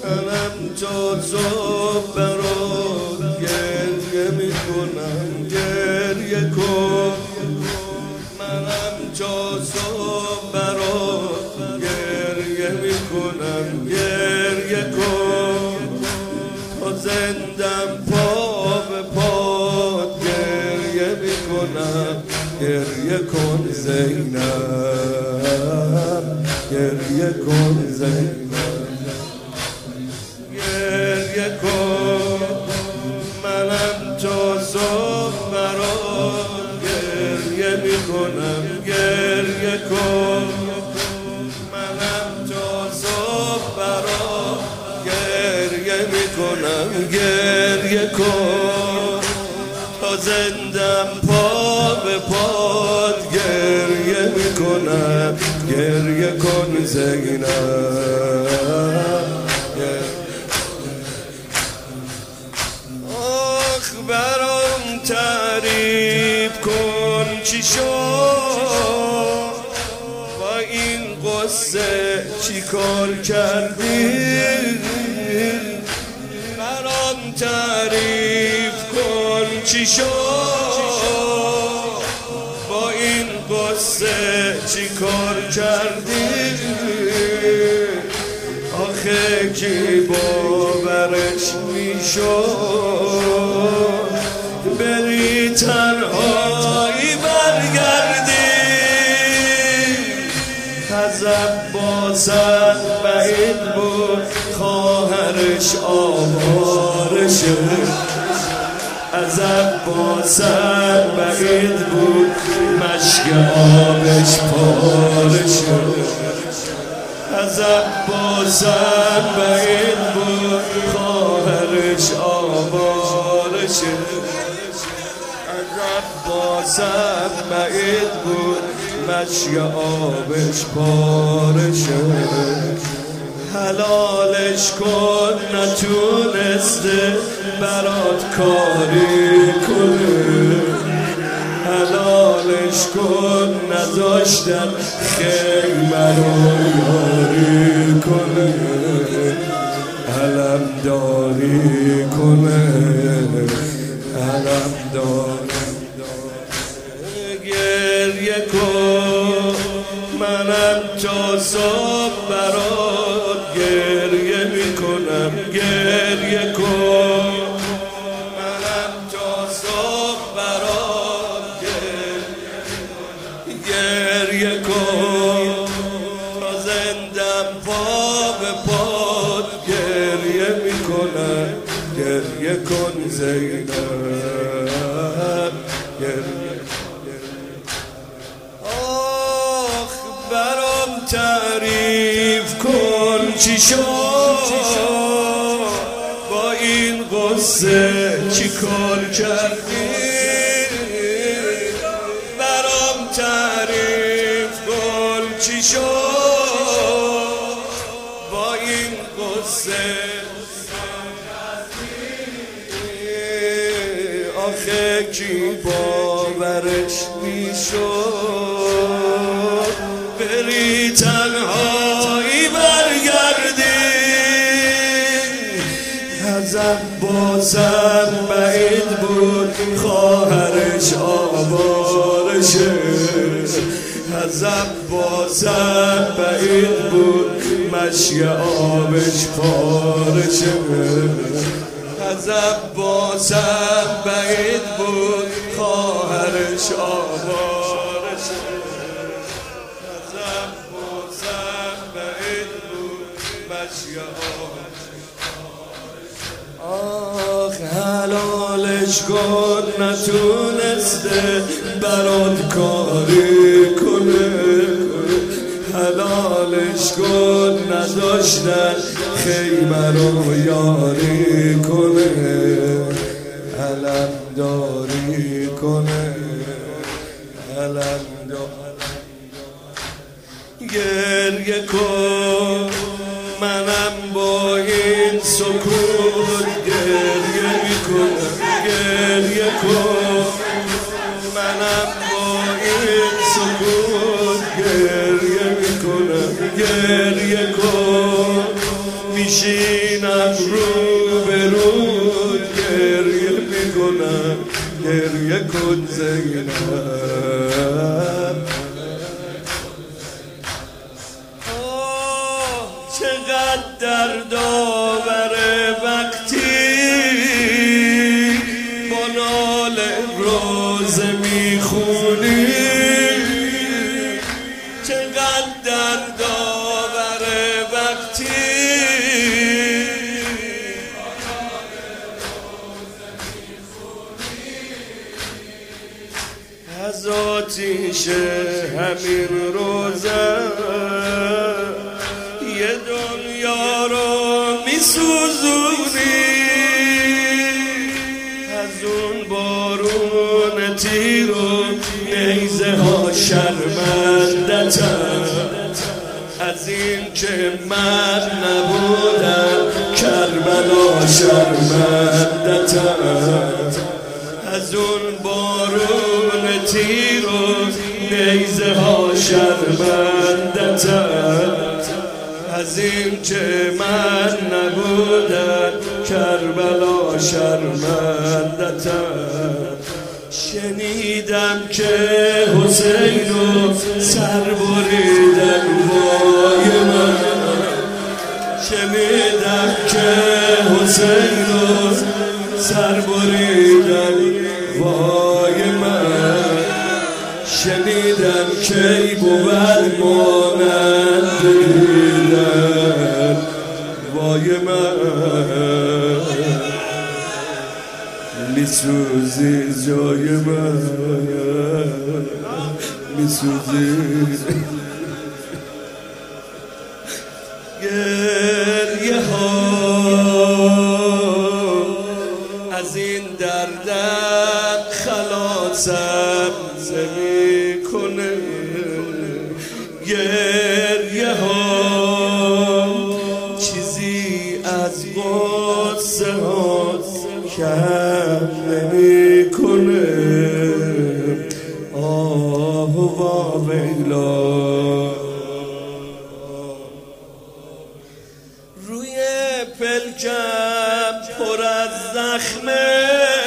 منم تا صبح برات گریه میکنم، گریه کن. منم تا صبح برات گریه میکنم، گریه کن. تا زندم پا به پات گریه میکنم، گریه کن زینب، گریه کن زینب، گریه کن. منم تا صبح برات گریه میکنم، گریه کن. منم تا صبح برات گریه میکنم، گریه کن. تا زندم پا به پات گریه میکنم، گریه کن زینب. آخ برام تعریف کن چی شد، با این قصه چی کار کردی. برام تعریف کن چی شد، با این قصه چی کار کردی. آخه کی باورش میشد بری تنهایی برگردی. از عباسم بعید بود خواهرش آوارشه، از عباسم بعید بود مشک آبش پارشه. از عباسم بعید بود خواهرش آوارشه، از عباسم بعید بود مشک آبش پارشه. حلالش کن نتونسته برات کاری کنه، حلالش کن نذاشتن خیمه رو یاری کنه، علم داری کنه، علم داری. گریه کن. منم تا صبح برات گریه میکنم، گریه کن. منم تا صبح برات گریه کن. تا زندم پا به پات گریه میکنم، گریه کن زینب، گریه. آخ برام تعریف کن چی شد، با این قصه چی کار کردی. برام تعریف کن چی شد، با این قصه. آخه کی باورش میشد بری تنهایی برگردی. از عباسم بعید بود خواهرش آوارشه، از عباسم بعید بود مشک آبش پارشه، از عباسم بعید بود خواهرش آوارشه، از عباسم بعید بود مشک آبش. آخ حلالش کن نتونسته برات کاری کنه، حلالش کن نداشتن خیمه رو یاری کنه، علم داری کنه، علم داری. گریه کن. منم با این سکوت گریه میکنم، گریه کن. منم با این سکوت گریه میکنم، گریه کن. میشینم رو به رو گریه میکنم گریه کن زینب چقدر درد آوره وقتی با ناله روزه میخونی چقدر درد آوره وقتی از آتیش همین روزه یه دنیا رو میسوزونی از اون بارون تیر و نیزه ها شرمندتم از این که من نبودم کربلا شرمندتم از اون بارون تیر و نیزه ها شرمندتم از این که من نبودم کربلا شرمندتم شنیدم که حسین رو سر بریدن وای من شنیدم که حسین رو سر بریدن وای من شنیدم که بود مانند دیدن وای من میسوزی جای من میسوزی گریه ها از این دردم خلاصم نمیکنه گریه ها چیزی از غصه ها کم نمیکنه آه و ویلا روی پلکم پر از زخمه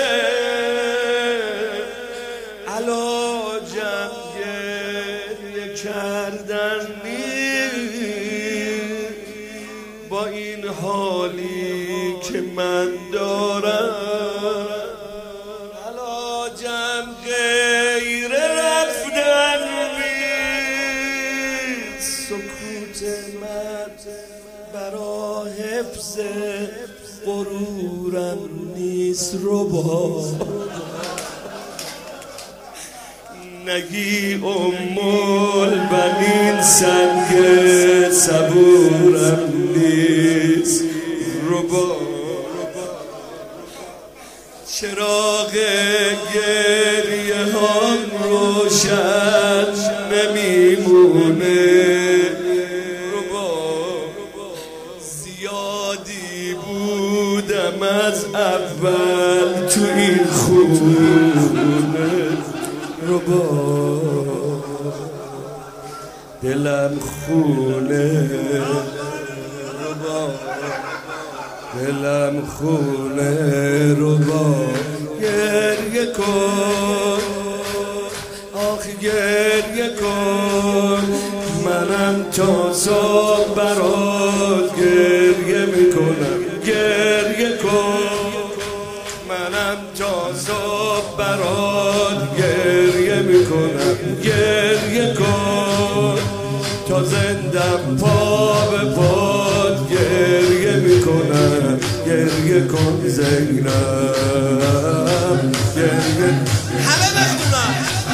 علاجم گریه کردن نیست با این حالی که من دارم علاجم غیر رفتن نیست سکوت من برا حفظ غرورم نیست ربا نگی البنین سنگ صبورم نیست ربا چراغ گریه هم روشن نمیمونه ربا زیادی بودم از اول تو این خونه ربا دلم خونه ربا دلم خونه ربا گریه کن آخ گریه کن منم تا صبح برات گریه میکنم گریه کن منم تا صبح برات گریه میکنم گریه کن تا زندم پا به پات گریه میکنم گریه کن زینب گریه همه بخونم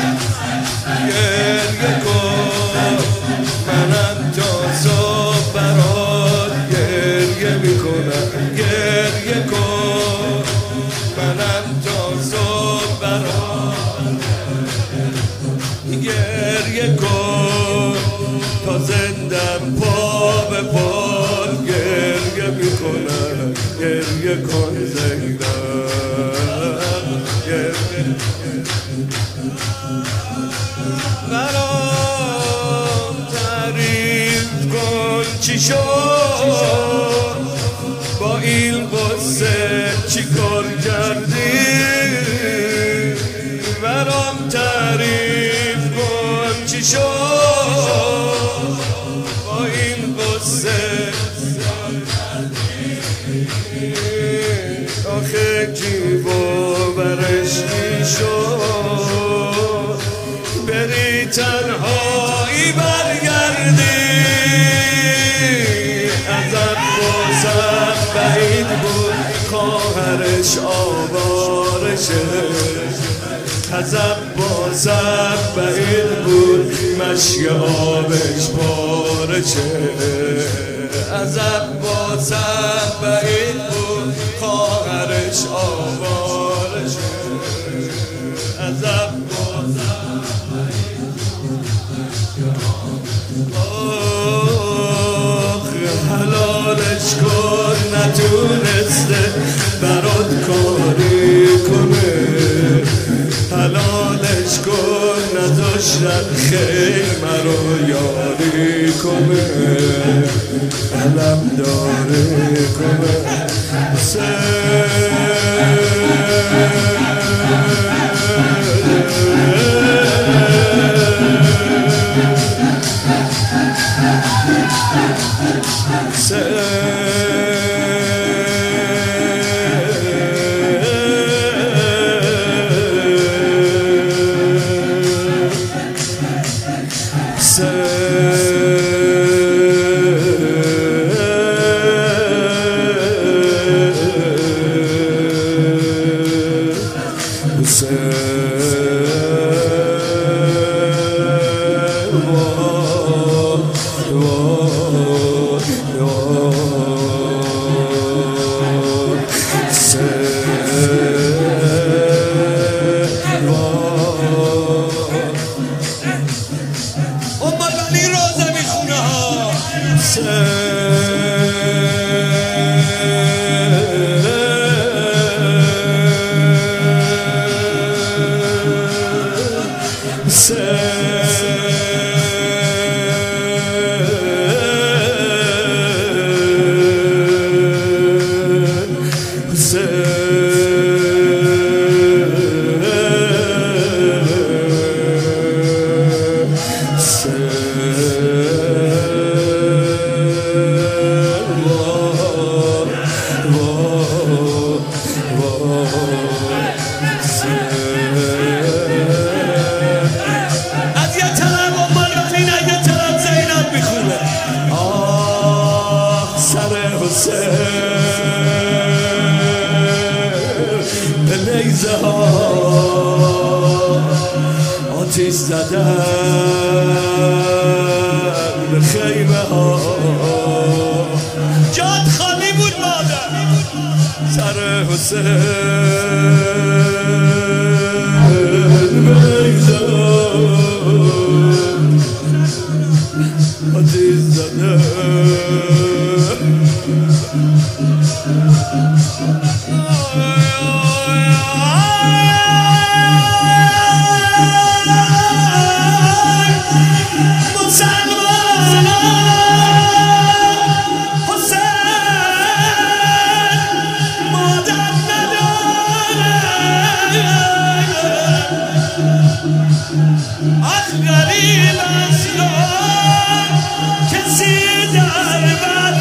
گریه کن منم تا صبح برات گریه میکنم گریه کن منم تا صبح برات گریه کن تا زندم پا به پا گریه میکنم گریه کن زینب برام تعریف کن چی شد با این قصه چی کار کردی برام تعریف کن چی شد با این قصه آخه کی باورش میشد بری تنهایی برگردی ازت بازم بعید بود خواهرش آوارشه ازت بازم بعید بود مشک آبش پارشه ازت بازم بعید بود خواهرش آوارشه ازت بازم حلالش کن نتونسته برات کاری کنه حلالش کن نداشتن خیمه رو یاری کنه علم داره کنه به نیزه ها آتیش زدن به خیمه ها جاد خالی بود مادر سر حسین به نیزه ها آتیش زدن غریب اصلا کسی در بر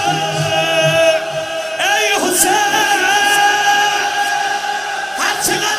نداره ای حسین هر چقدر